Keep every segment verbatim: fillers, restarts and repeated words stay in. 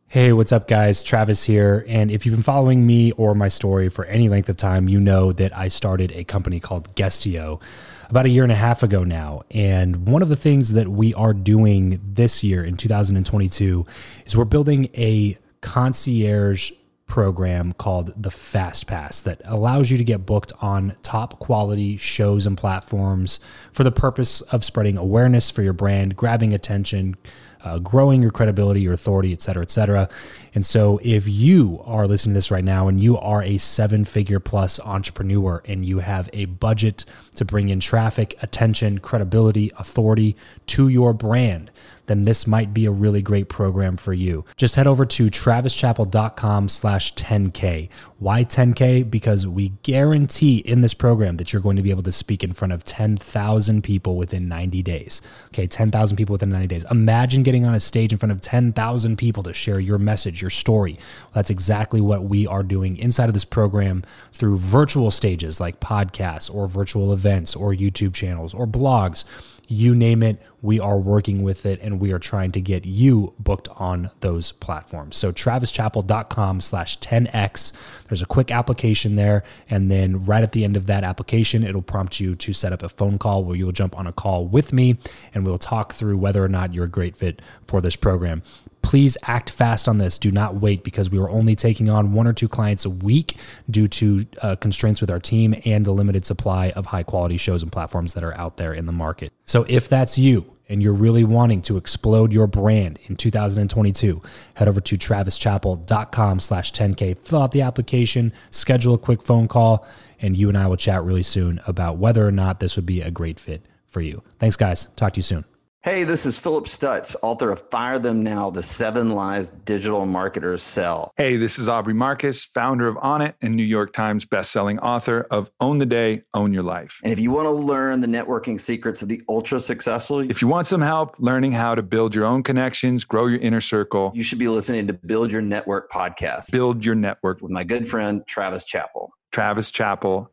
Hey, what's up, guys? Travis here. And if you've been following me or my story for any length of time, you know that I started a company called Guestio about a year and a half ago now. And one of the things that we are doing this year in two thousand twenty-two is we're building a concierge program called the Fast Pass that allows you to get booked on top quality shows and platforms for the purpose of spreading awareness for your brand, grabbing attention, Uh, growing your credibility, your authority, et cetera, et cetera. And so if you are listening to this right now and you are a seven figure plus entrepreneur and you have a budget to bring in traffic, attention, credibility, authority to your brand, then this might be a really great program for you. Just head over to travischappell.com slash 10K. Why ten K? Because we guarantee in this program that you're going to be able to speak in front of ten thousand people within ninety days. Okay, ten thousand people within ninety days. Imagine getting on a stage in front of ten thousand people to share your message, your story. Well, that's exactly what we are doing inside of this program through virtual stages like podcasts or virtual events or YouTube channels or blogs. You name it, we are working with it, and we are trying to get you booked on those platforms. So travischappell.com slash 10X. There's a quick application there, and then right at the end of that application, it'll prompt you to set up a phone call where you'll jump on a call with me, and we'll talk through whether or not you're a great fit for this program. Please act fast on this. Do not wait, because we are only taking on one or two clients a week due to uh, constraints with our team and the limited supply of high quality shows and platforms that are out there in the market. So if that's you and you're really wanting to explode your brand in two thousand twenty-two, head over to travischappell.com slash 10K, fill out the application, schedule a quick phone call, and you and I will chat really soon about whether or not this would be a great fit for you. Thanks, guys. Talk to you soon. Hey, this is Philip Stutz, author of Fire Them Now, The Seven Lies Digital Marketers Sell. Hey, this is Aubrey Marcus, founder of Onnit and New York Times bestselling author of Own the Day, Own Your Life. And if you want to learn the networking secrets of the ultra successful, if you want some help learning how to build your own connections, grow your inner circle, you should be listening to Build Your Network podcast. Build Your Network with my good friend, Travis Chappell. Travis Chappell.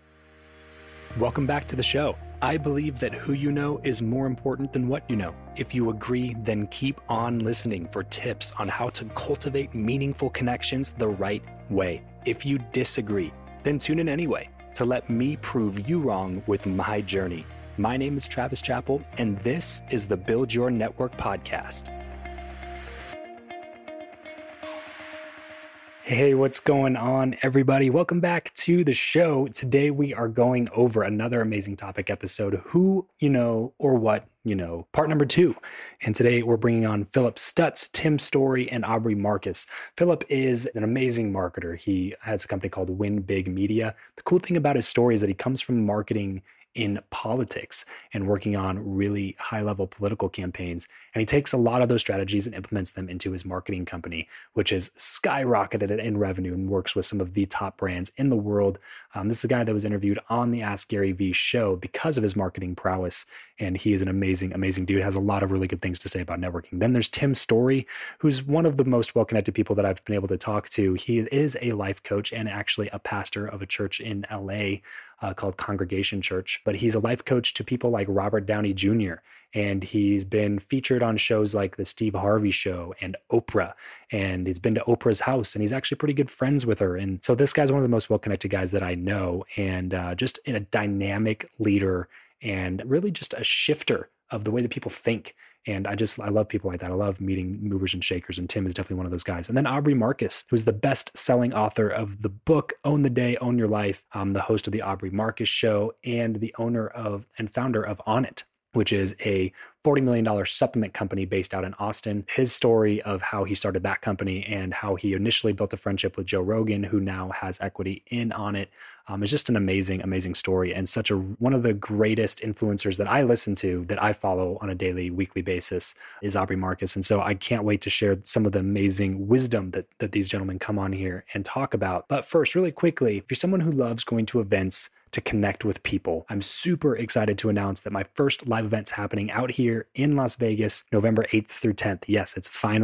Welcome back to the show. I believe that who you know is more important than what you know. If you agree, then keep on listening for tips on how to cultivate meaningful connections the right way. If you disagree, then tune in anyway to let me prove you wrong with my journey. My name is Travis Chappell, and this is the Build Your Network podcast. Hey, what's going on, everybody? Welcome back to the show. Today, we are going over another amazing topic episode, Who You Know or What You Know, part number two. And today, we're bringing on Philip Stutz, Tim Storey, and Aubrey Marcus. Philip is an amazing marketer. He has a company called Win Big Media. The cool thing about his story is that he comes from marketing in politics and working on really high-level political campaigns. And he takes a lot of those strategies and implements them into his marketing company, which has skyrocketed in revenue and works with some of the top brands in the world. Um, this is a guy that was interviewed on the Ask Gary Vee show because of his marketing prowess. And he is an amazing, amazing dude, has a lot of really good things to say about networking. Then there's Tim Storey, who's one of the most well-connected people that I've been able to talk to. He is a life coach and actually a pastor of a church in L A Uh, called Congregation Church, but he's a life coach to people like Robert Downey Junior And he's been featured on shows like the Steve Harvey Show and Oprah, and he's been to Oprah's house, and he's actually pretty good friends with her. And so this guy's one of the most well-connected guys that I know, and uh, just in a dynamic leader and really just a shifter of the way that people think. And I just, I love people like that. I love meeting movers and shakers, and Tim is definitely one of those guys. And then Aubrey Marcus, who's the best-selling author of the book, Own the Day, Own Your Life, um, the host of the Aubrey Marcus Show, and the owner of and founder of Onnit, which is a forty million dollars supplement company based out in Austin. His story of how he started that company and how he initially built a friendship with Joe Rogan, who now has equity in Onnit, um, is just an amazing, amazing story, and such a one of the greatest influencers that I listen to, that I follow on a daily, weekly basis, is Aubrey Marcus. And so I can't wait to share some of the amazing wisdom that, that these gentlemen come on here and talk about. But first, really quickly, if you're someone who loves going to events to connect with people, I'm super excited to announce that my first live event's happening out here in Las Vegas, November eighth through tenth. Yes, it's finally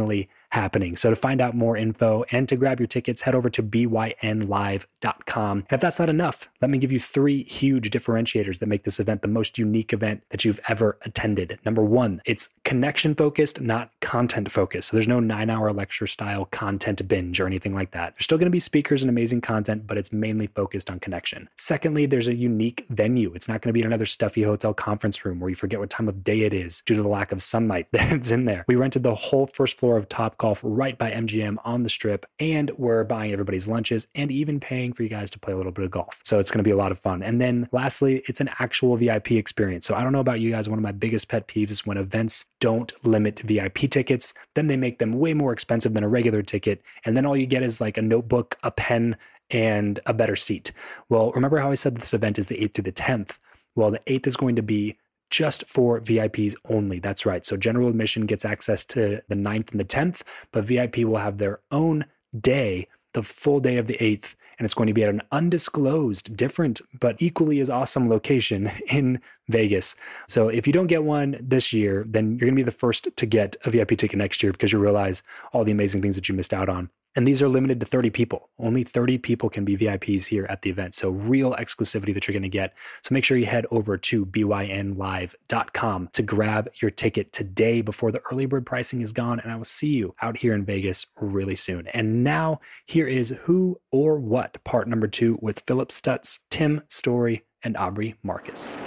happening. So to find out more info and to grab your tickets, head over to b y n live dot com. And if that's not enough, let me give you three huge differentiators that make this event the most unique event that you've ever attended. Number one, it's connection focused, not content focused. So there's no nine hour lecture style content binge or anything like that. There's still going to be speakers and amazing content, but it's mainly focused on connection. Secondly, there's a unique venue. It's not going to be in another stuffy hotel conference room where you forget what time of day it is due to the lack of sunlight that's in there. We rented the whole first floor of Topgolf right by M G M on the Strip, and we're buying everybody's lunches and even paying for you guys to play a little bit of golf. So it's going to be a lot of fun. And then lastly, it's an actual V I P experience. So I don't know about you guys, one of my biggest pet peeves is when events don't limit V I P tickets, then they make them way more expensive than a regular ticket. And then all you get is like a notebook, a pen, and a better seat. Well, remember how I said this event is the eighth through the tenth? Well, the eighth is going to be just for V I Ps only. That's right. So general admission gets access to the ninth and the tenth, but V I P will have their own day, the full day of the eighth, and it's going to be at an undisclosed, different, but equally as awesome location in Vegas. So if you don't get one this year, then you're going to be the first to get a V I P ticket next year because you realize all the amazing things that you missed out on. And these are limited to thirty people. Only thirty people can be V I Ps here at the event. So real exclusivity that you're going to get. So make sure you head over to b y n live dot com to grab your ticket today before the early bird pricing is gone. And I will see you out here in Vegas really soon. And now here is Who or What, part number two with Philip Stutz, Tim Storey, and Aubrey Marcus.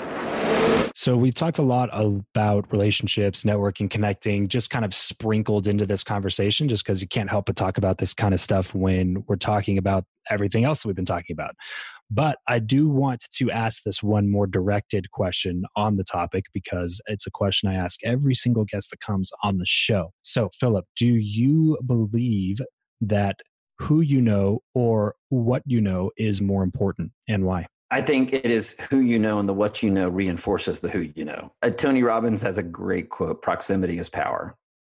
So we talked a lot about relationships, networking, connecting, just kind of sprinkled into this conversation just because you can't help but talk about this kind of stuff when we're talking about everything else that we've been talking about. But I do want to ask this one more directed question on the topic because it's a question I ask every single guest that comes on the show. So Philip, do you believe that who you know or what you know is more important and why? I think it is who you know, and the what you know reinforces the who you know. Uh, Tony Robbins has a great quote, proximity is power.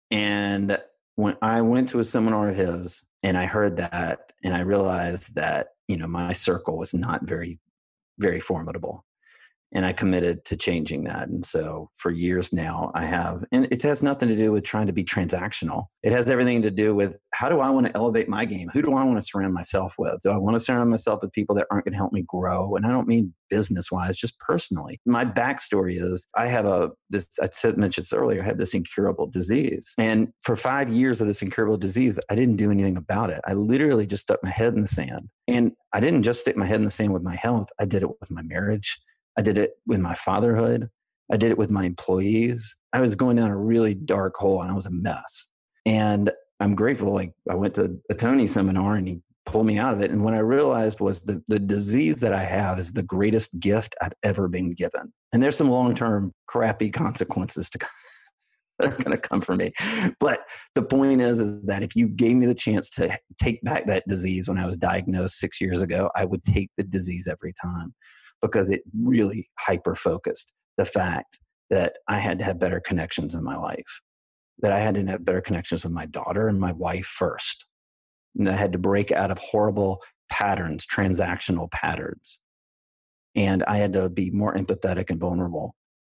And when I went to a seminar of his and I heard that, and I realized that, you know, my circle was not very, very formidable. And I committed to changing that. And so for years now I have, and it has nothing to do with trying to be transactional. It has everything to do with how do I want to elevate my game? Who do I want to surround myself with? Do I want to surround myself with people that aren't going to help me grow? And I don't mean business wise, just personally. My backstory is I have a, this, I said, mentioned this earlier, I have this incurable disease. And for five years of this incurable disease, I didn't do anything about it. I literally just stuck my head in the sand. And I didn't just stick my head in the sand with my health. I did it with my marriage. I did it with my fatherhood. I did it with my employees. I was going down a really dark hole and I was a mess. And I'm grateful. Like I went to a Tony seminar and he pulled me out of it. And what I realized was the, the disease that I have is the greatest gift I've ever been given. And there's some long-term crappy consequences to that are going to come for me. But the point is, is that if you gave me the chance to take back that disease when I was diagnosed six years ago, I would take the disease every time. Because it really hyper-focused the fact that I had to have better connections in my life, that I had to have better connections with my daughter and my wife first. And I had to break out of horrible patterns, transactional patterns. And I had to be more empathetic and vulnerable.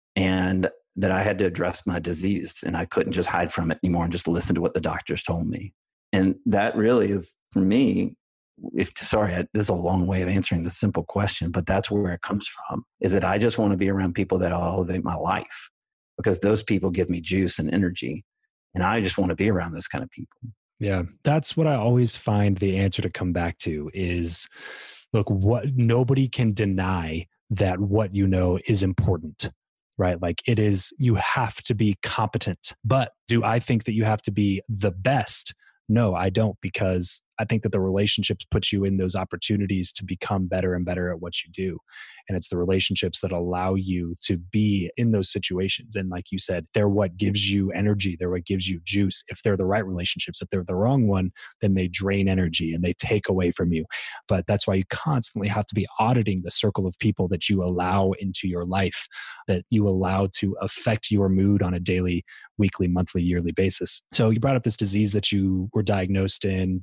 And that I had to address my disease and I couldn't just hide from it anymore and just listen to what the doctors told me. And that really is, for me, If sorry, I, this is a long way of answering this simple question, but that's where it comes from, is that I just want to be around people that elevate my life because those people give me juice and energy. And I just want to be around those kind of people. Yeah, that's what I always find the answer to come back to is, look, what nobody can deny that what you know is important, right? Like it is, you have to be competent. But do I think that you have to be the best? No, I don't, because I think that the relationships put you in those opportunities to become better and better at what you do. And it's the relationships that allow you to be in those situations. And like you said, they're what gives you energy. They're what gives you juice. If they're the right relationships, if they're the wrong one, then they drain energy and they take away from you. But that's why you constantly have to be auditing the circle of people that you allow into your life, that you allow to affect your mood on a daily, weekly, monthly, yearly basis. So you brought up this disease that you were diagnosed in two thousand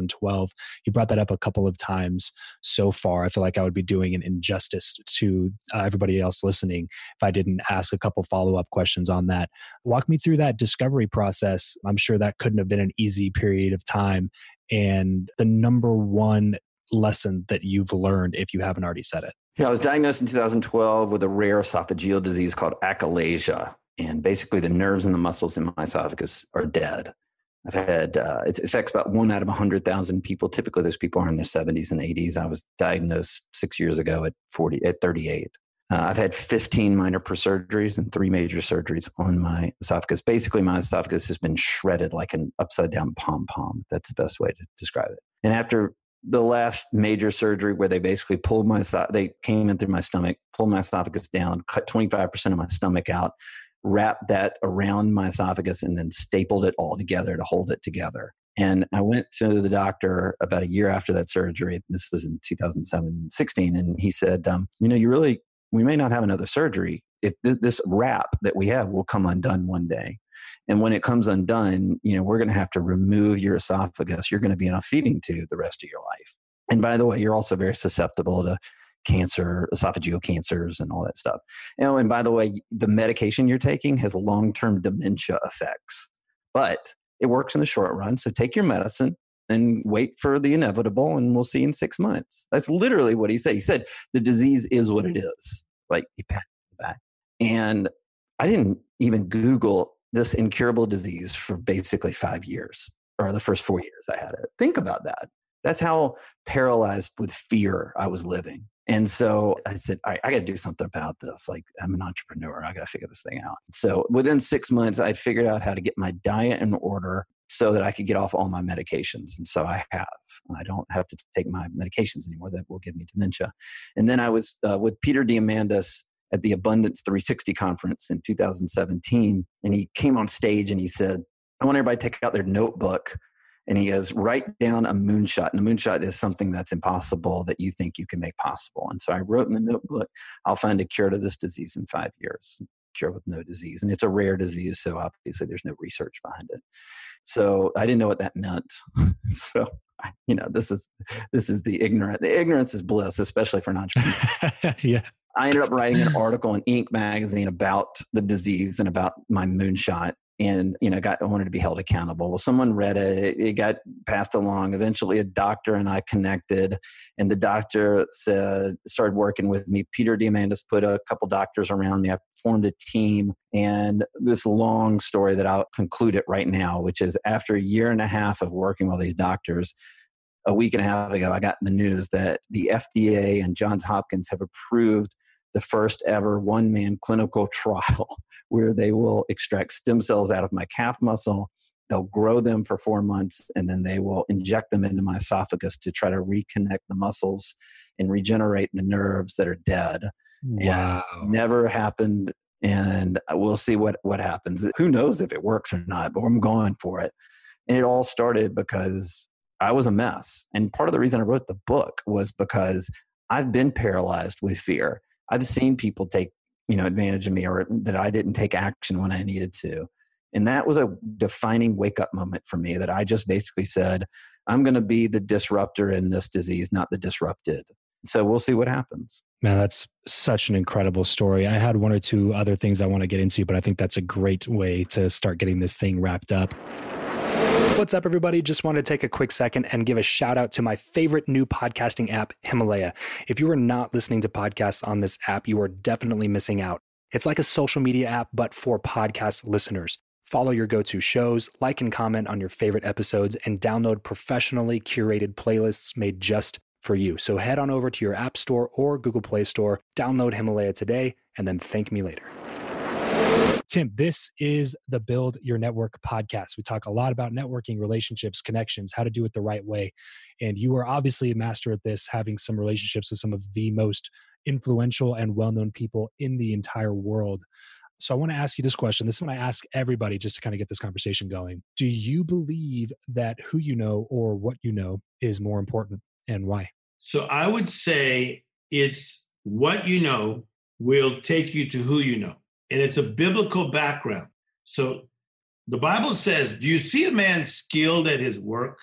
thousand twelve. You brought that up a couple of times so far. I feel like I would be doing an injustice to uh, everybody else listening if I didn't ask a couple follow-up questions on that. Walk me through that discovery process. I'm sure that couldn't have been an easy period of time. And the number one lesson that you've learned, if you haven't already said it. Yeah, I was diagnosed in two thousand twelve with a rare esophageal disease called achalasia. And basically the nerves and the muscles in my esophagus are dead. I've had, uh, it affects about one out of one hundred thousand people. Typically those people are in their seventies and eighties. I was diagnosed six years ago at forty, at thirty-eight. Uh, I've had fifteen minor surgeries and three major surgeries on my esophagus. Basically, my esophagus has been shredded like an upside down pom-pom. That's the best way to describe it. And after the last major surgery where they basically pulled my, they came in through my stomach, pulled my esophagus down, cut twenty-five percent of my stomach out, wrapped that around my esophagus, and then stapled it all together to hold it together. And I went to the doctor about a year after that surgery. This was in two thousand seven, sixteen. And he said, um, you know, you really, we may not have another surgery. If th- this wrap that we have will come undone one day. And when it comes undone, you know, we're going to have to remove your esophagus. You're going to be on a feeding tube the rest of your life. And by the way, you're also very susceptible to cancer, esophageal cancers, and all that stuff. You know, and by the way, the medication you're taking has long-term dementia effects, but it works in the short run. So take your medicine and wait for the inevitable, and we'll see in six months. That's literally what he said. He said, the disease is what it is. Like, he patted the back. And I didn't even Google this incurable disease for basically five years, or the first four years I had it. Think about that. That's how paralyzed with fear I was living. And so I said, I, I got to do something about this. Like, I'm an entrepreneur. I got to figure this thing out. So within six months, I'd figured out how to get my diet in order so that I could get off all my medications. And so I have. I don't have to take my medications anymore. That will give me dementia. And then I was uh, with Peter Diamandis at the Abundance three sixty conference in two thousand seventeen. And he came on stage and he said, I want everybody to take out their notebook. And he goes, write down a moonshot. And a moonshot is something that's impossible that you think you can make possible. And so I wrote in the notebook, I'll find a cure to this disease in five years, cure with no disease. And it's a rare disease, so obviously there's no research behind it. So I didn't know what that meant. So, you know, this is this is the ignorant. The ignorance is bliss, especially for an entrepreneur. Yeah. I ended up writing an article in Inc magazine about the disease and about my moonshot. And, you know, got, I wanted to be held accountable. Well, someone read it, it got passed along. Eventually a doctor and I connected, and the doctor said, started working with me. Peter Diamandis put a couple doctors around me. I formed a team, and this long story that I'll conclude it right now, which is after a year and a half of working with these doctors, a week and a half ago, I got in the news that the F D A and Johns Hopkins have approved the first ever one-man clinical trial where they will extract stem cells out of my calf muscle. They'll grow them for four months, and then they will inject them into my esophagus to try to reconnect the muscles and regenerate the nerves that are dead. Wow. And never happened, and we'll see what, what happens. Who knows if it works or not, but I'm going for it. And it all started because I was a mess. And part of the reason I wrote the book was because I've been paralyzed with fear. I've seen people take, you know, advantage of me, or that I didn't take action when I needed to. And that was a defining wake up moment for me, that I just basically said, I'm going to be the disruptor in this disease, not the disrupted. So we'll see what happens. Man, that's such an incredible story. I had one or two other things I want to get into, but I think that's a great way to start getting this thing wrapped up. What's up, everybody? Just wanted to take a quick second and give a shout out to my favorite new podcasting app, Himalaya. If you are not listening to podcasts on this app, you are definitely missing out. It's like a social media app, but for podcast listeners. Follow your go-to shows, like and comment on your favorite episodes, and download professionally curated playlists made just for you. So head on over to your App Store or Google Play Store, download Himalaya today, and then thank me later. Tim, this is the Build Your Network podcast. We talk a lot about networking, relationships, connections, how to do it the right way. And you are obviously a master at this, having some relationships with some of the most influential and well-known people in the entire world. So I want to ask you this question. This is what I ask everybody just to kind of get this conversation going. Do you believe that who you know or what you know is more important, and why? So I would say it's what you know will take you to who you know. And it's a biblical background. So the Bible says, do you see a man skilled at his work?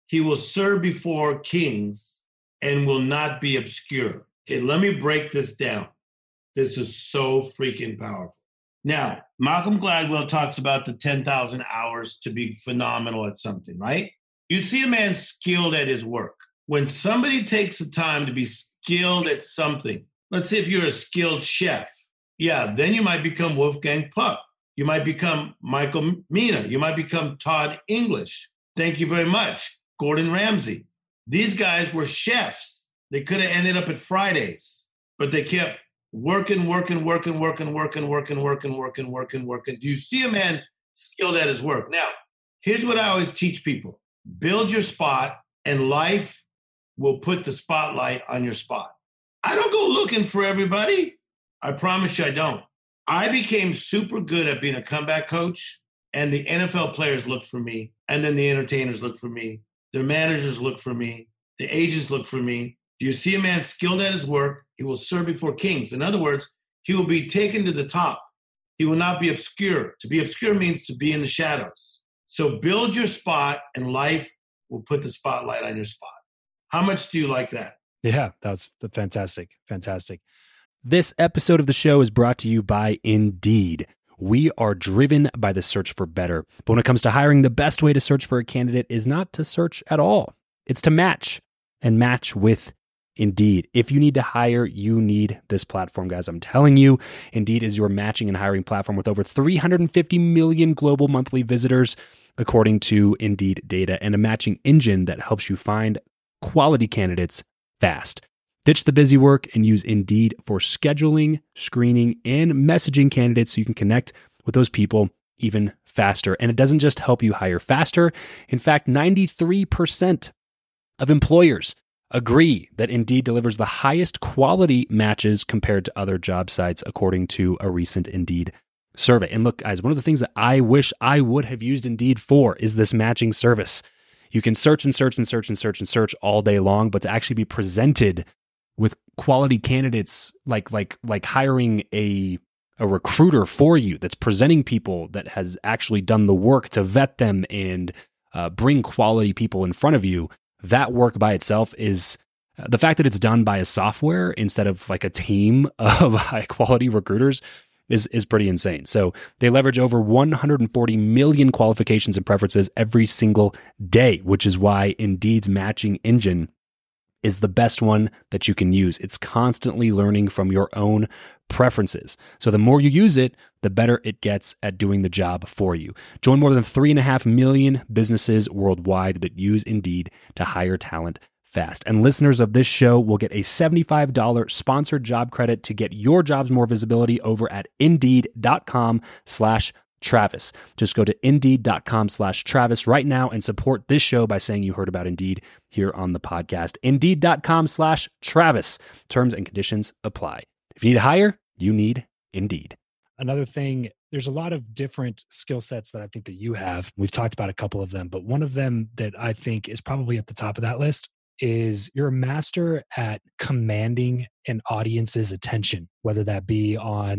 he will serve before kings and will not be obscure. Okay, let me break this down. This is so freaking powerful. Now, Malcolm Gladwell talks about the ten thousand hours to be phenomenal at something, right? You see a man skilled at his work. When somebody takes the time to be skilled at something, let's say if you're a skilled chef, yeah, then you might become Wolfgang Puck. You might become Michael Mina. You might become Todd English. Thank you very much. Gordon Ramsay. These guys were chefs. They could have ended up at Fridays, but they kept working, working, working, working, working, working, working, working, working, working. Do you see a man skilled at his work? Now, here's what I always teach people. Build your spot, and life will put the spotlight on your spot. I don't go looking for everybody. I promise you I don't. I became super good at being a comeback coach, and the N F L players looked for me, and then the entertainers looked for me. Their managers look for me. The agents look for me. Do you see a man skilled at his work? He will serve before kings. In other words, he will be taken to the top. He will not be obscure. To be obscure means to be in the shadows. So build your spot, and life will put the spotlight on your spot. How much do you like that? Yeah, that's fantastic. Fantastic. This episode of the show is brought to you by Indeed. We are driven by the search for better. But when it comes to hiring, the best way to search for a candidate is not to search at all. It's to match and match with Indeed. If you need to hire, you need this platform, guys. I'm telling you, Indeed is your matching and hiring platform with over three hundred fifty million global monthly visitors, according to Indeed data, and a matching engine that helps you find quality candidates fast. Ditch the busy work and use Indeed for scheduling, screening, and messaging candidates so you can connect with those people even faster. And it doesn't just help you hire faster. In fact, ninety-three percent of employers agree that Indeed delivers the highest quality matches compared to other job sites, according to a recent Indeed survey. And look, guys, one of the things that I wish I would have used Indeed for is this matching service. You can search and search and search and search and search all day long, but to actually be presented with quality candidates, like like like hiring a a recruiter for you that's presenting people that has actually done the work to vet them and uh, bring quality people in front of you, that work by itself is uh, the fact that it's done by a software instead of like a team of high quality recruiters is is pretty insane. So they leverage over one hundred forty million qualifications and preferences every single day, which is why Indeed's matching engine is the best one that you can use. It's constantly learning from your own preferences. So the more you use it, the better it gets at doing the job for you. Join more than three and a half million businesses worldwide that use Indeed to hire talent fast. And listeners of this show will get a seventy-five dollars sponsored job credit to get your jobs more visibility over at indeed.com slash Travis. Just go to indeed.com slash Travis right now and support this show by saying you heard about Indeed here on the podcast. Indeed.com slash Travis. Terms and conditions apply. If you need to hire, you need Indeed. Another thing, there's a lot of different skill sets that I think that you have. We've talked about a couple of them, but one of them that I think is probably at the top of that list is you're a master at commanding an audience's attention, whether that be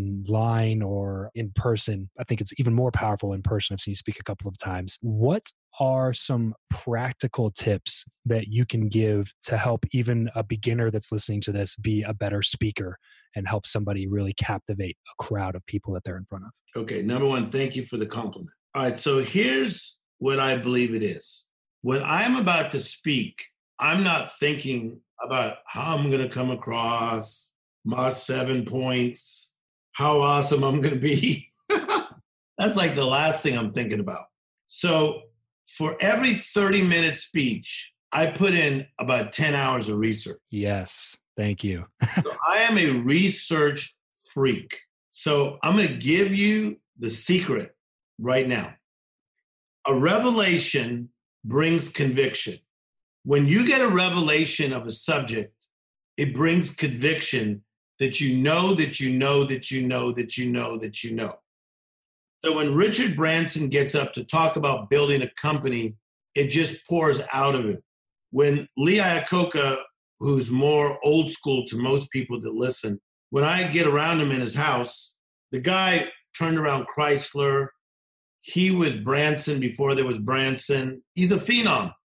online or in person. I think it's even more powerful in person. I've seen you speak a couple of times. What are some practical tips that you can give to help even a beginner that's listening to this be a better speaker and help somebody really captivate a crowd of people that they're in front of? Okay, number one, thank you for the compliment. All right, so here's what I believe it is. When I'm about to speak, I'm not thinking about how I'm going to come across, my seven points, how awesome I'm going to be. That's like the last thing I'm thinking about. So for every thirty minute speech, I put in about ten hours of research. Yes, thank you. So I am a research freak. So I'm going to give you the secret right now. A revelation brings conviction. When you get a revelation of a subject, it brings conviction that you know, that you know, that you know, that you know, that you know. So when Richard Branson gets up to talk about building a company, it just pours out of him. When Lee Iacocca, who's more old school to most people that listen, when I get around him in his house, the guy turned around Chrysler. He was Branson before there was Branson. He's a phenom.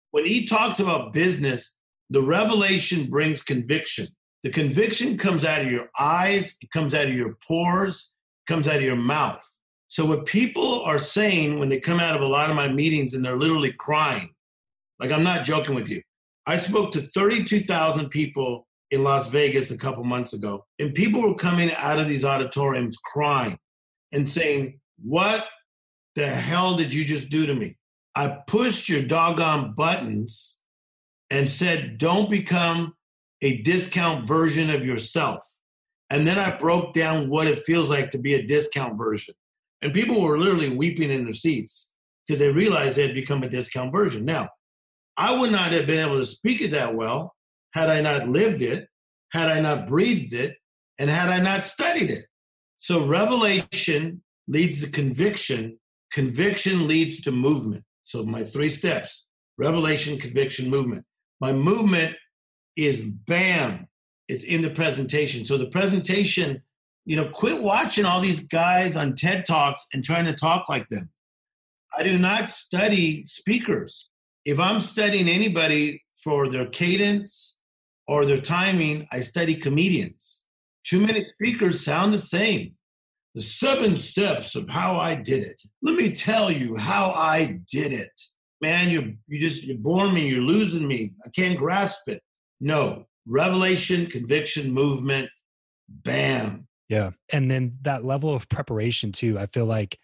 when he talks about business, the revelation brings conviction. The conviction comes out of your eyes, it comes out of your pores, it comes out of your mouth. So what people are saying when they come out of a lot of my meetings and they're literally crying, like I'm not joking with you. I spoke to thirty-two thousand people in Las Vegas a couple months ago, and people were coming out of these auditoriums crying and saying, what the hell did you just do to me? I pushed your doggone buttons and said, don't become a discount version of yourself. And then I broke down what it feels like to be a discount version. And people were literally weeping in their seats because they realized they had become a discount version. Now, I would not have been able to speak it that well had I not lived it, had I not breathed it, and had I not studied it. So revelation leads to conviction. Conviction leads to movement. So my three steps: revelation, conviction, movement. My movement is bam, it's in the presentation. So the presentation, you know, quit watching all these guys on TED Talks and trying to talk like them. I do not study speakers. If I'm studying anybody for their cadence or their timing, I study comedians. Too many speakers sound the same. The seven steps of how I did it. Let me tell you how I did it. Man, you you just, you bore me, you're losing me. I can't grasp it. No, revelation, conviction, movement, bam. Yeah. And then that level of preparation too, I feel like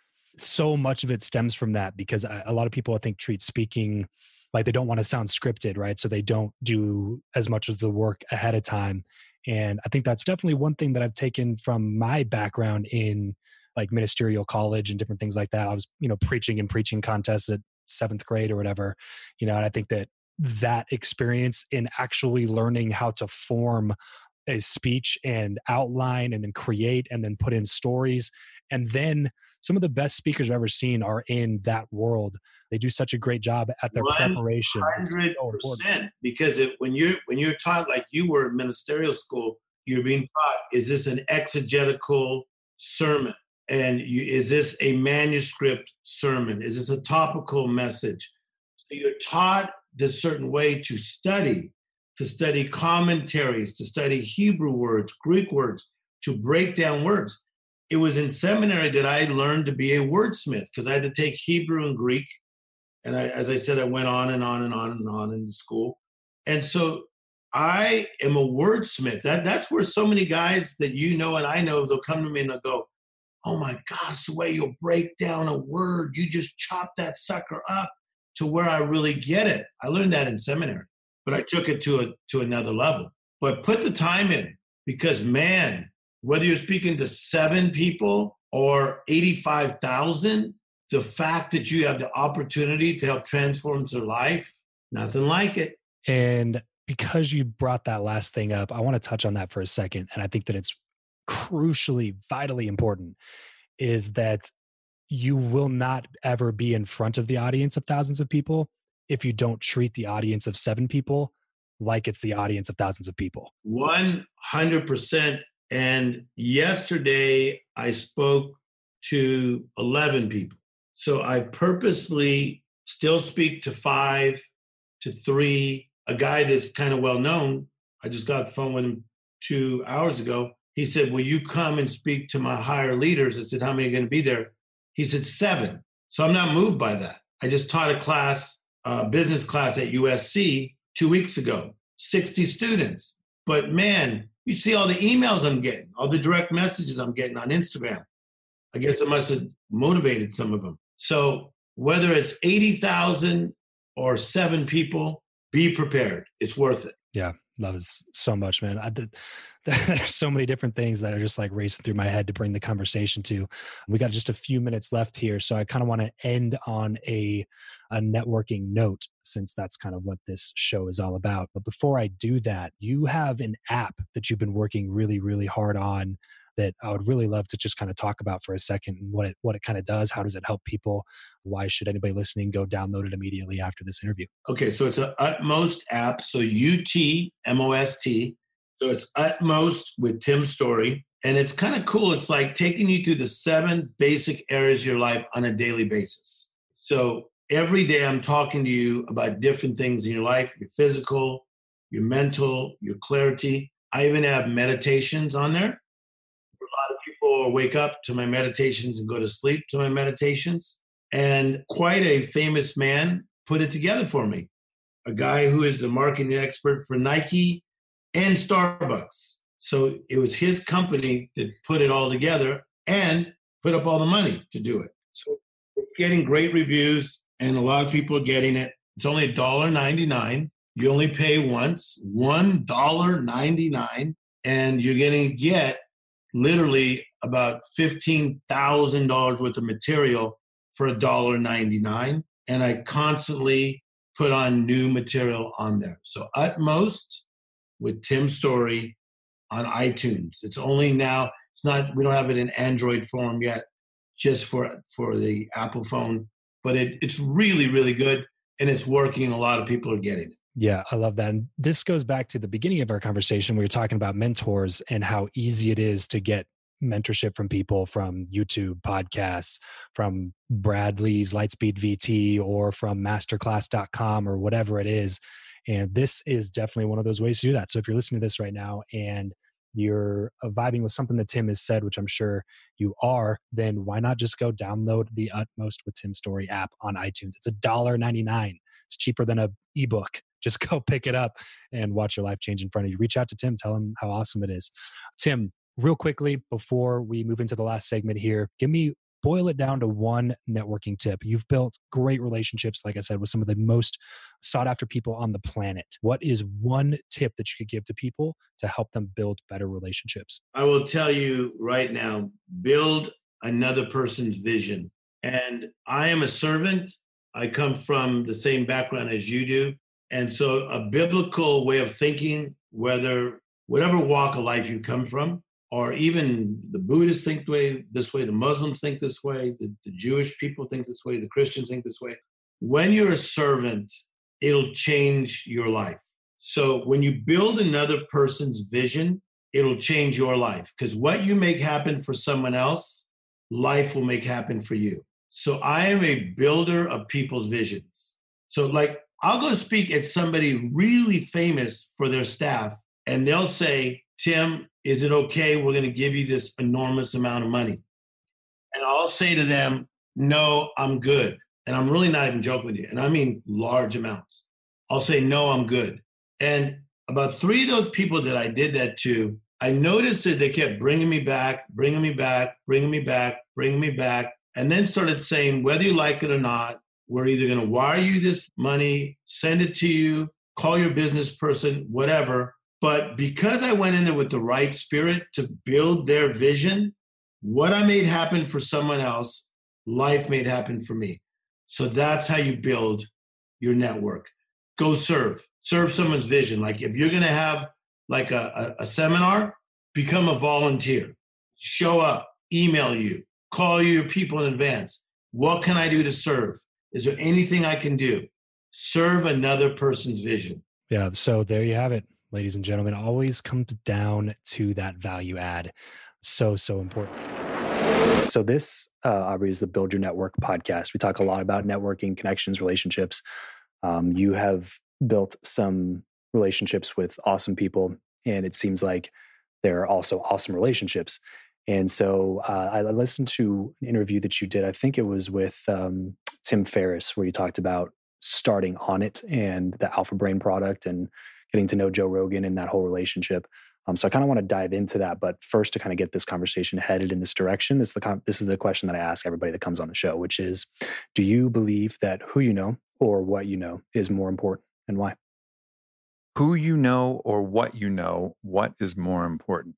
so much of it stems from that, because a lot of people, I think, treat speaking like they don't want to sound scripted, right? So they don't do as much of the work ahead of time. And I think that's definitely one thing that I've taken from my background in like ministerial college and different things like that. I was, you know, preaching and preaching contests at seventh grade or whatever, you know, and I think that that experience in actually learning how to form a speech and outline and then create and then put in stories. And then some of the best speakers I've ever seen are in that world. They do such a great job at their preparation. one hundred percent. Because it, when you're when you're taught, like you were in ministerial school, you're being taught, is this an exegetical sermon? And you, is this a manuscript sermon? Is this a topical message? So you're taught this certain way to study, to study commentaries, to study Hebrew words, Greek words, to break down words. It was in seminary that I learned to be a wordsmith, because I had to take Hebrew and Greek. And I, as I said, I went on and on and on and on in school. And so I am a wordsmith. That, that's where so many guys that you know and I know, they'll come to me and they'll go, oh my gosh, the way you'll break down a word, you just chop that sucker up to where I really get it. I learned that in seminary, but I took it to a to another level. But put the time in, because man, whether you're speaking to seven people or eighty-five thousand, the fact that you have the opportunity to help transform their life, nothing like it. And because you brought that last thing up, I want to touch on that for a second. And I think that it's crucially, vitally important, is that you will not ever be in front of the audience of thousands of people if you don't treat the audience of seven people like it's the audience of thousands of people. one hundred percent. And yesterday I spoke to eleven people. So I purposely still speak to five, to three. A guy that's kind of well known, I just got the phone with him two hours ago. He said, will you come and speak to my higher leaders? I said, how many are going to be there? He said, seven. So I'm not moved by that. I just taught a class, a business class at U S C two weeks ago, sixty students. But man, you see all the emails I'm getting, all the direct messages I'm getting on Instagram. I guess it must have motivated some of them. So whether it's eighty thousand or seven people, be prepared. It's worth it. Yeah, love it so much, man. I did, there's so many different things that are just like racing through my head to bring the conversation to. We got just a few minutes left here, so I kind of want to end on a, a networking note, since that's kind of what this show is all about. But before I do that, you have an app that you've been working really, really hard on that I would really love to just kind of talk about for a second, and what it what it kind of does. How does it help people? Why should anybody listening go download it immediately after this interview? Okay, so it's an Utmost app. So U T M O S T. So it's Utmost with Tim Storey. And it's kind of cool. It's like taking you through the seven basic areas of your life on a daily basis. So every day I'm talking to you about different things in your life, your physical, your mental, your clarity. I even have meditations on there. A lot of people wake up to my meditations and go to sleep to my meditations. And quite a famous man put it together for me. A guy who is the marketing expert for Nike and Starbucks. So it was his company that put it all together and put up all the money to do it. So it's getting great reviews and a lot of people are getting it. It's only one dollar and ninety-nine cents. You only pay once, one dollar and ninety-nine cents, and you're going to get literally about fifteen thousand dollars worth of material for one dollar and ninety-nine cents. And I constantly put on new material on there. So Utmost with Tim Storey on iTunes. It's only now, it's not, we don't have it in Android form yet, just for, for the Apple phone, but it, it's really, really good and it's working. A lot of people are getting it. Yeah, I love that. And this goes back to the beginning of our conversation. We were talking about mentors and how easy it is to get mentorship from people from YouTube podcasts, from Bradley's Lightspeed V T, or from masterclass dot com or whatever it is. And this is definitely one of those ways to do that. So if you're listening to this right now and you're uh, vibing with something that Tim has said, which I'm sure you are, then why not just go download the Utmost with Tim Storey app on iTunes? It's one dollar and ninety-nine cents. It's cheaper than an ebook. Just go pick it up and watch your life change in front of you. Reach out to Tim. Tell him how awesome it is. Tim, real quickly, before we move into the last segment here, give me, boil it down to one networking tip. You've built great relationships, like I said, with some of the most sought after people on the planet. What is one tip that you could give to people to help them build better relationships? I will tell you right now, build another person's vision. And I am a servant. I come from the same background as you do. And so a biblical way of thinking, whether whatever walk of life you come from, or even the Buddhists think the way, this way, the Muslims think this way, the, the Jewish people think this way, the Christians think this way. When you're a servant, it'll change your life. So when you build another person's vision, it'll change your life. Because what you make happen for someone else, life will make happen for you. So I am a builder of people's visions. So like, I'll go speak at somebody really famous for their staff, and they'll say, Tim, is it okay? We're going to give you this enormous amount of money. And I'll say to them, no, I'm good. And I'm really not even joking with you. And I mean large amounts. I'll say, no, I'm good. And about three of those people that I did that to, I noticed that they kept bringing me back, bringing me back, bringing me back, bringing me back, and then started saying, whether you like it or not, we're either going to wire you this money, send it to you, call your business person, whatever. But because I went in there with the right spirit to build their vision, what I made happen for someone else, life made happen for me. So that's how you build your network. Go serve. Serve someone's vision. Like if you're going to have like a, a, a seminar, become a volunteer. Show up, email you, call your people in advance. What can I do to serve? Is there anything I can do? Serve another person's vision. Yeah, so there you have it, ladies and gentlemen. Always comes down to that value add. So, so important. So this, uh, Aubrey, is the Build Your Network podcast. We talk a lot about networking, connections, relationships. Um, you have built some relationships with awesome people, and it seems like they're also awesome relationships. And so uh, I listened to an interview that you did. I think it was with um, Tim Ferriss, where you talked about starting Onnit and the Alpha Brain product and getting to know Joe Rogan and that whole relationship. Um, so I kind of want to dive into that. But first, to kind of get this conversation headed in this direction, this is, the, this is the question that I ask everybody that comes on the show, which is, do you believe that who you know or what you know is more important, and why? Who you know or what you know, what is more important?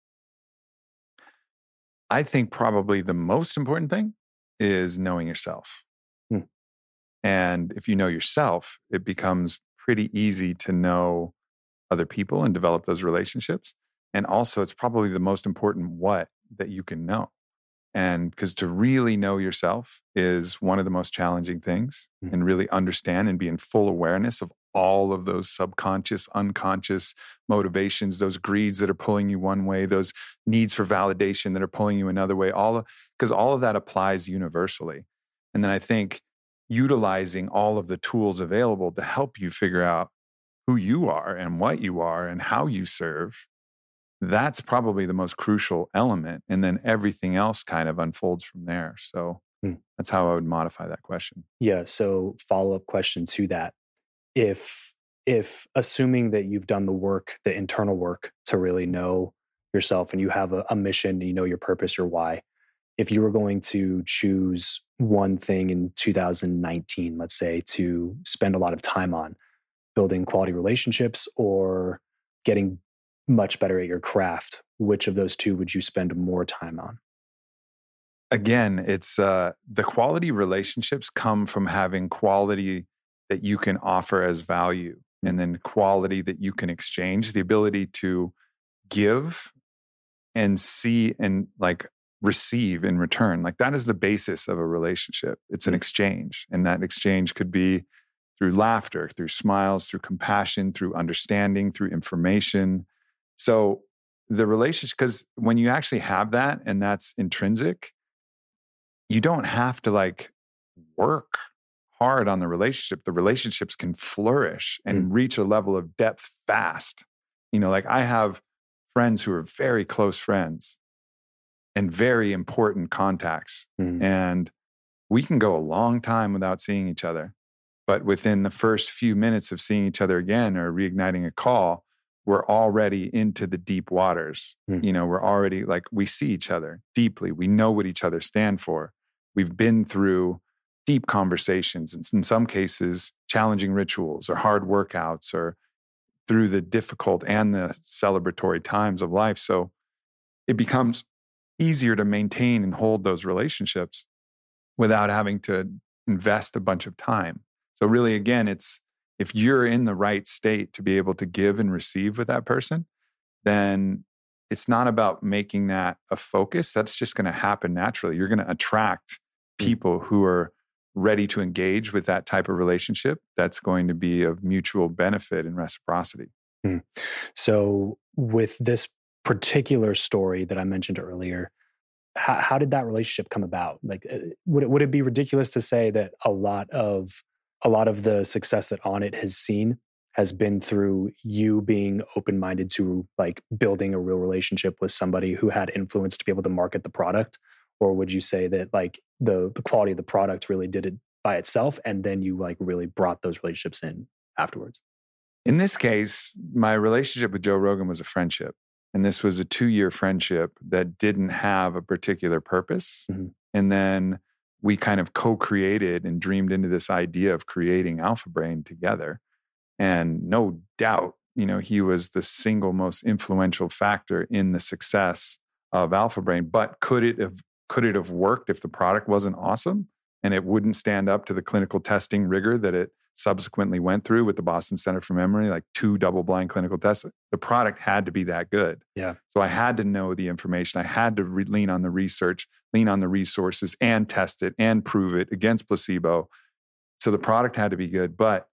I think probably the most important thing is knowing yourself. Hmm. And if you know yourself, it becomes pretty easy to know other people and develop those relationships. And also, it's probably the most important what that you can know. And because to really know yourself is one of the most challenging things, hmm. and really understand and be in full awareness of all of those subconscious, unconscious motivations, those greeds that are pulling you one way, those needs for validation that are pulling you another way, all because all of that applies universally. And then I think utilizing all of the tools available to help you figure out who you are and what you are and how you serve, that's probably the most crucial element. And then everything else kind of unfolds from there. So hmm. that's how I would modify that question. Yeah. So follow-up question to that. If, if assuming that you've done the work, the internal work to really know yourself and you have a, a mission, you know your purpose, your why, if you were going to choose one thing in two thousand nineteen, let's say, to spend a lot of time on, building quality relationships or getting much better at your craft, which of those two would you spend more time on? Again, it's uh, the quality relationships come from having quality that you can offer as value, and then quality that you can exchange, the ability to give and see and like receive in return. Like that is the basis of a relationship. It's an exchange. And that exchange could be through laughter, through smiles, through compassion, through understanding, through information. So the relationship, because when you actually have that and that's intrinsic, you don't have to like work hard on the relationship. The relationships can flourish and mm. reach a level of depth fast. You know, like I have friends who are very close friends and very important contacts. Mm. And we can go a long time without seeing each other. But within the first few minutes of seeing each other again or reigniting a call, we're already into the deep waters. Mm. You know, we're already like, we see each other deeply. We know what each other stand for. We've been through deep conversations, and in some cases, challenging rituals or hard workouts or through the difficult and the celebratory times of life. So it becomes easier to maintain and hold those relationships without having to invest a bunch of time. So really, again, it's if you're in the right state to be able to give and receive with that person, then it's not about making that a focus. That's just going to happen naturally. You're going to attract people who are ready to engage with that type of relationship that's going to be of mutual benefit and reciprocity. Hmm. So with this particular story that I mentioned earlier, how, how did that relationship come about? Like, would it, would it be ridiculous to say that a lot of a lot of the success that Onnit has seen has been through you being open-minded to like building a real relationship with somebody who had influence to be able to market the product? Or would you say that like the the quality of the product really did it by itself, and then you like really brought those relationships in afterwards? In this case, my relationship with Joe Rogan was a friendship. And this was a two-year friendship that didn't have a particular purpose. Mm-hmm. And then we kind of co-created and dreamed into this idea of creating Alpha Brain together. And no doubt, you know, he was the single most influential factor in the success of Alpha Brain. But could it have could it have worked if the product wasn't awesome and it wouldn't stand up to the clinical testing rigor that it subsequently went through with the Boston Center for Memory, like two double-blind clinical tests? The product had to be that good. Yeah. So I had to know the information. I had to re- lean on the research, lean on the resources, and test it and prove it against placebo. So the product had to be good. But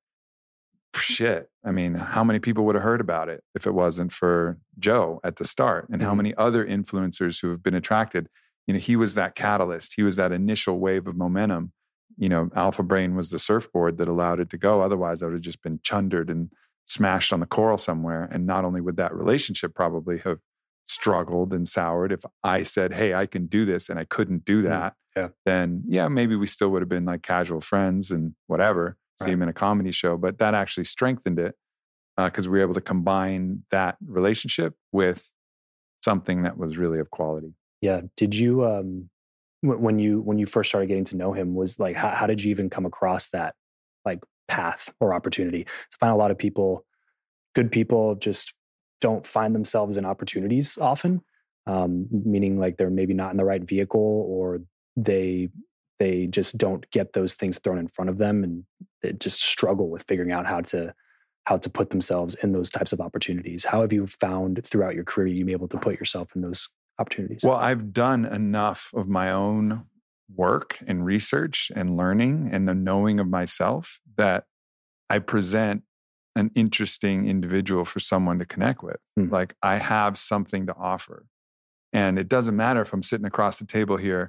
shit, I mean, how many people would have heard about it if it wasn't for Joe at the start? And mm-hmm. how many other influencers who have been attracted? You know, he was that catalyst. He was that initial wave of momentum. You know, Alpha Brain was the surfboard that allowed it to go. Otherwise, I would have just been chundered and smashed on the coral somewhere. And not only would that relationship probably have struggled and soured if I said, hey, I can do this, and I couldn't do that, yeah. then yeah, maybe we still would have been like casual friends and whatever, see right. him in a comedy show. But that actually strengthened it because uh, we were able to combine that relationship with something that was really of quality. Yeah. Did you, um, when you, when you first started getting to know him, was like, how, how did you even come across that like path or opportunity? To find a lot of people, good people just don't find themselves in opportunities often, um, meaning like they're maybe not in the right vehicle, or they, they just don't get those things thrown in front of them, and they just struggle with figuring out how to, how to put themselves in those types of opportunities. How have you found throughout your career you be able to put yourself in those opportunities? Well, I've done enough of my own work and research and learning and the knowing of myself that I present an interesting individual for someone to connect with. Mm. Like I have something to offer. And it doesn't matter if I'm sitting across the table here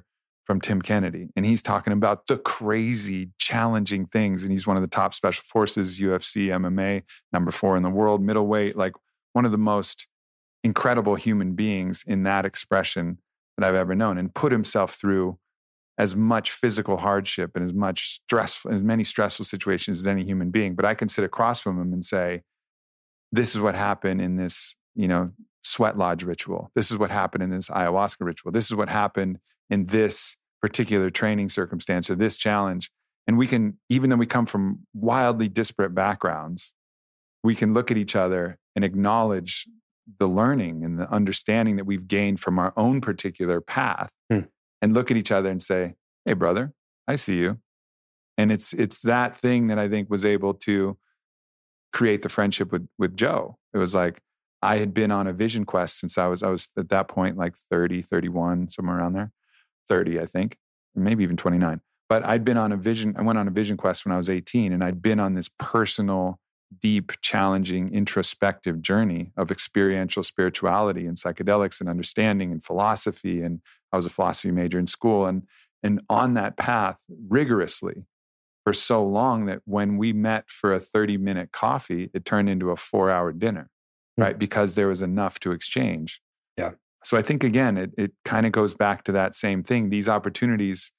from Tim Kennedy. And he's talking about the crazy, challenging things. And he's one of the top special forces, U F C, M M A, number four in the world, middleweight, like one of the most incredible human beings in that expression that I've ever known, and put himself through as much physical hardship and as much stressful, as many stressful situations as any human being. But I can sit across from him and say, this is what happened in this, you know, sweat lodge ritual. This is what happened in this ayahuasca ritual. This is what happened in this particular training circumstance or this challenge. And we can, even though we come from wildly disparate backgrounds, we can look at each other and acknowledge the learning and the understanding that we've gained from our own particular path, hmm. and look at each other and say, hey, brother, I see you. And it's it's that thing that I think was able to create the friendship with with Joe. It was like, I had been on a vision quest since I was, I was at that point, like thirty, thirty-one, somewhere around there, thirty, I think, maybe even twenty-nine. But I'd been on a vision, I went on a vision quest when I was eighteen, and I'd been on this personal, deep, challenging, introspective journey of experiential spirituality and psychedelics and understanding and philosophy. And I was a philosophy major in school, and, and on that path rigorously for so long that when we met for a thirty minute coffee, it turned into a four hour dinner. Right? Because there was enough to exchange. Yeah. So I think, again, it it kind of goes back to that same thing. These opportunities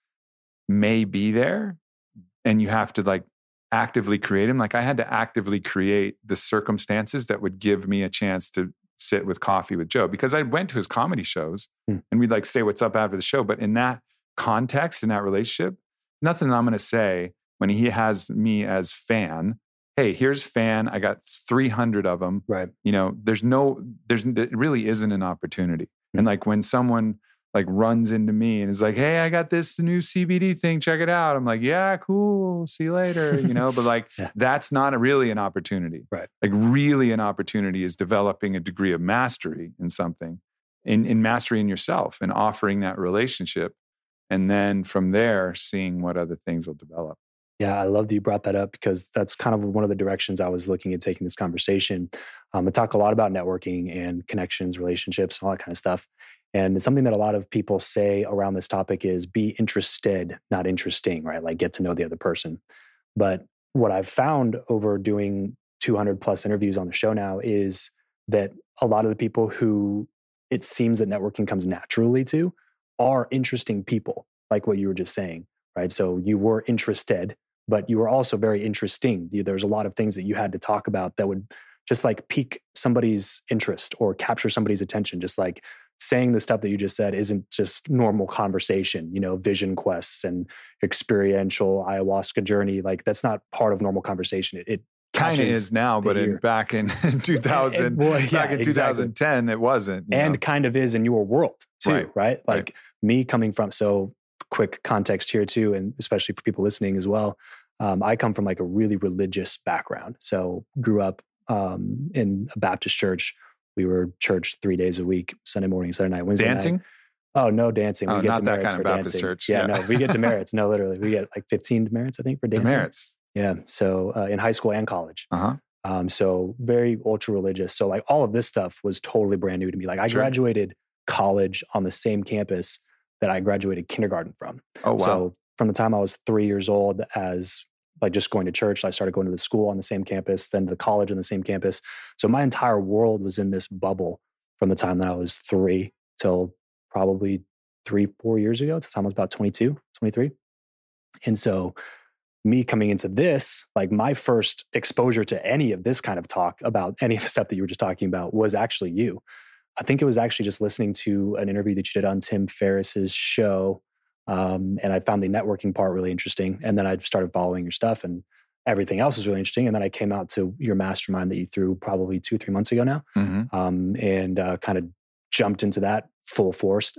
may be there, and you have to like actively create them. Like I had to actively create the circumstances that would give me a chance to sit with coffee with Joe, because I went to his comedy shows hmm. and we'd like say what's up after the show. But in that context, in that relationship, nothing I'm going to say when he has me as fan, hey, here's fan, I got three hundred of them. Right. You know, there's no, there's, it really isn't an opportunity. Mm-hmm. And like when someone like runs into me and is like, hey, I got this new C B D thing, check it out. I'm like, yeah, cool. See you later. You know, but like, yeah. that's not a, really an opportunity. Right. Like really an opportunity is developing a degree of mastery in something, in, in mastery in yourself and offering that relationship. And then from there, seeing what other things will develop. Yeah, I love that you brought that up, because that's kind of one of the directions I was looking at taking this conversation. Um, I talk a lot about networking and connections, relationships, and all that kind of stuff. And something that a lot of people say around this topic is be interested, not interesting, right? Like get to know the other person. But what I've found over doing two hundred plus interviews on the show now is that a lot of the people who it seems that networking comes naturally to are interesting people, like what you were just saying, right? So you were interested, but you were also very interesting. There's a lot of things that you had to talk about that would just like pique somebody's interest or capture somebody's attention. Just like saying the stuff that you just said isn't just normal conversation, you know, vision quests and experiential ayahuasca journey. Like that's not part of normal conversation. It, it kind of is now, but in, back in two thousand, and, well, yeah, back in exactly. twenty ten, it wasn't. And know? kind of is in your world too, right? right? Like right. me coming from, so quick context here too, and especially for people listening as well. Um, I come from like a really religious background. So grew up um, in a Baptist church. We were church three days a week, Sunday morning, Saturday night, Wednesday dancing? night. Oh, no dancing. We oh, get not demerits that kind for of Baptist dancing. church. Yeah, yeah, no, we get demerits. No, literally. We get like fifteen demerits, I think, for dancing. Demerits. Yeah. So uh, in high school and college. Uh-huh. Um, so very ultra religious. So like all of this stuff was totally brand new to me. Like I sure. graduated college on the same campus that I graduated kindergarten from. Oh, wow. So from the time I was three years old, as like just going to church, I started going to the school on the same campus, then to the college on the same campus. So my entire world was in this bubble from the time that I was three till probably three, four years ago, to the time I was about twenty-two, twenty-three. And so me coming into this, like my first exposure to any of this kind of talk about any of the stuff that you were just talking about was actually you. I think it was actually just listening to an interview that you did on Tim Ferriss's show. Um, and I found the networking part really interesting. And then I started following your stuff, and everything else was really interesting. And then I came out to your mastermind that you threw probably two, three months ago now, mm-hmm. um, and uh, kind of jumped into that full force.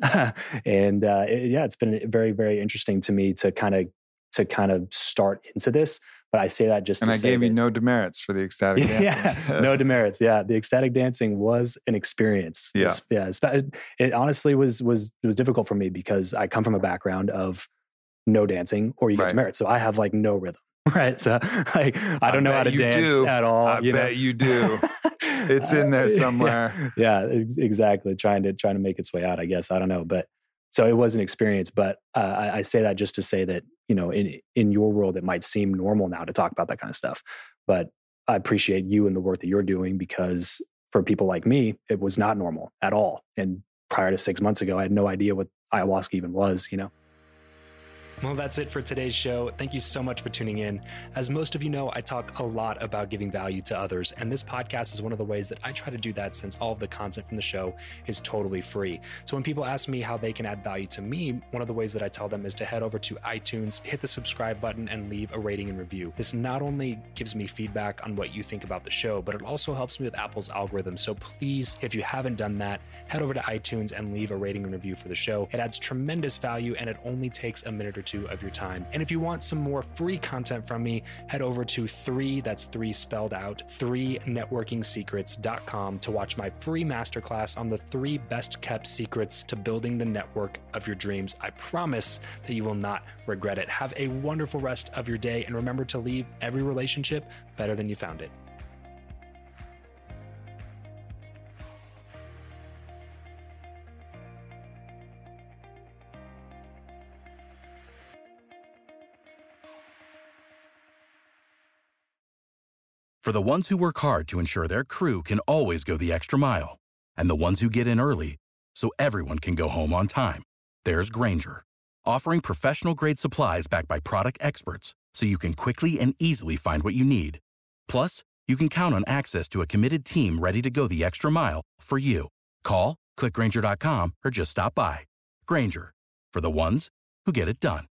and uh, it, yeah, it's been very, very interesting to me to kind of to kind of start into this. But I say that just and to I say gave that, you no demerits for the ecstatic dancing. Yeah, no demerits. Yeah, the ecstatic dancing was an experience. Yeah, it's, yeah. It's, it, it honestly was was it was difficult for me because I come from a background of no dancing or you get right. demerits, so I have like no rhythm. Right, so like I don't I know how to dance do. at all. I you bet know? you do. It's in there somewhere. Yeah, yeah, exactly. Trying to trying to make its way out, I guess. I don't know, but So it was an experience, but uh, I, I say that just to say that, you know, in in your world, it might seem normal now to talk about that kind of stuff. But I appreciate you and the work that you're doing, because for people like me, it was not normal at all. And prior to six months ago, I had no idea what ayahuasca even was, you know? Well, that's it for today's show. Thank you so much for tuning in. As most of you know, I talk a lot about giving value to others, and this podcast is one of the ways that I try to do that, since all of the content from the show is totally free. So when people ask me how they can add value to me, one of the ways that I tell them is to head over to iTunes, hit the subscribe button, and leave a rating and review. This not only gives me feedback on what you think about the show, but it also helps me with Apple's algorithm. So please, if you haven't done that, head over to iTunes and leave a rating and review for the show. It adds tremendous value, and it only takes a minute or two of your time. And if you want some more free content from me, head over to three, that's three spelled out, three networking secrets dot com to watch my free masterclass on the three best kept secrets to building the network of your dreams. I promise that you will not regret it. Have a wonderful rest of your day, and remember to leave every relationship better than you found it. For the ones who work hard to ensure their crew can always go the extra mile, and the ones who get in early so everyone can go home on time, there's Grainger, offering professional-grade supplies backed by product experts so you can quickly and easily find what you need. Plus, you can count on access to a committed team ready to go the extra mile for you. Call, click Grainger dot com, or just stop by. Grainger, for the ones who get it done.